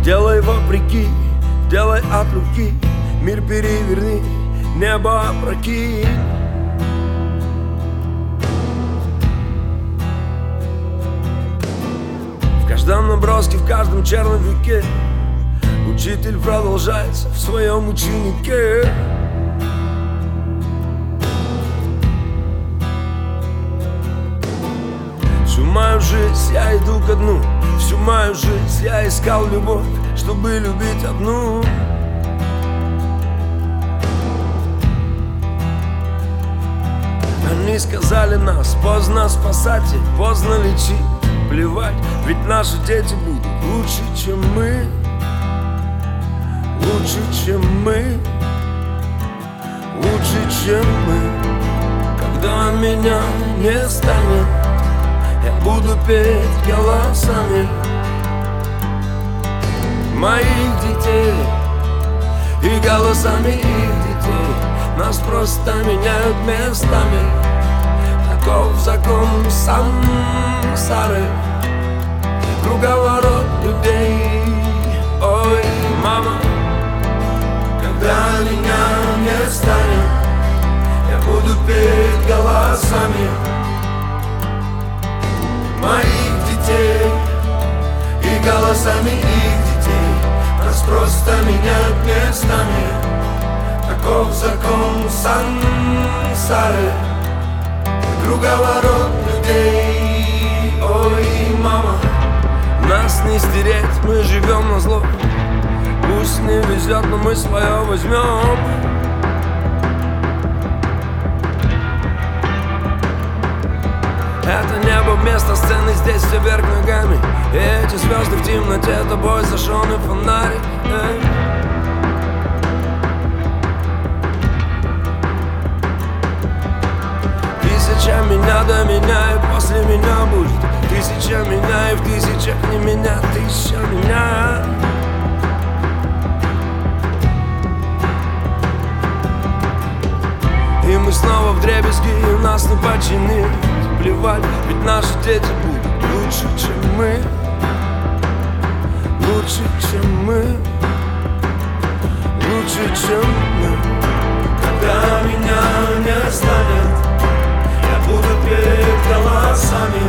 Делай вопреки, делай от руки, мир переверни, небо опрокинь. В каждом наброске, в каждом черновике учитель продолжается в своем ученике. Всю мою жизнь я иду ко дну, всю мою жизнь я искал любовь, чтобы любить одну. Они сказали нас, поздно спасать и поздно лечить. Плевать, ведь наши дети будут лучше, чем мы. Лучше, чем мы. Лучше, чем мы. Когда меня не станет, я буду петь голосами моих детей и голосами их детей. Нас просто меняют местами. Таков закон сансары, круговорот людей. Ой, мама, когда меня не станет, я буду петь голосами моих детей и голосами их детей. Нас просто меняют местами. Таков закон сансары, круговорот людей. Ой, мама, нас не стереть, мы живем на зло. Пусть не везет, но мы свое возьмем. Это небо вместо сцены, здесь все вверх ногами. И эти звезды в темноте, тобой зажженный фонарик. Тысяча меня до меня, и после меня будет тысяча меня, и в тысячах не меня, тысяча меня. И мы снова вдребезги, и нас не починить. Плевать, ведь наши дети будут лучше, чем мы. Лучше, чем мы. Лучше, чем мы. Когда меня не станет, я буду петь голосами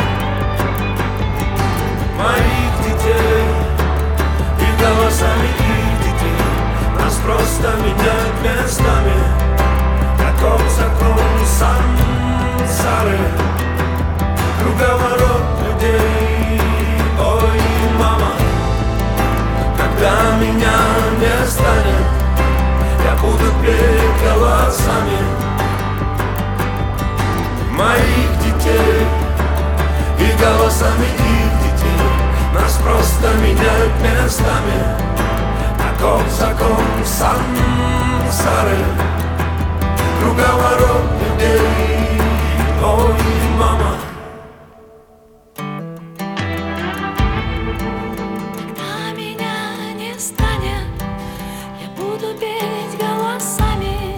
моих детей и голосами их детей. Нас просто меняют местами. Таков закон сансары, круговорот людей. Ой, мама, когда меня не станет, я буду петь голосами моих детей и голосами их детей. Нас просто меняют местами. Таков закон сансары, круговорот людей. Ой, мама. Когда меня не станет, я буду петь голосами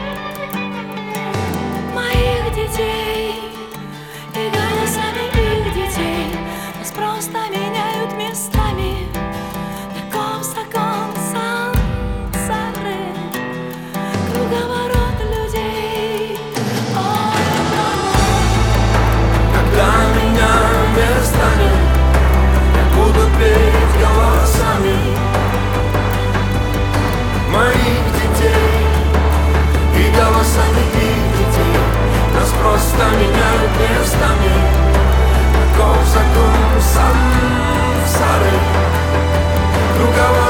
моих детей и голосами их детей. Нас просто меняют местами. Таков закон сансары, круговорот людей. Ой, мама. Когда меня не станет, я буду петь голосами моих детей и голосами их детей. Нас просто меняют местами. Таков закон сансары, круговорот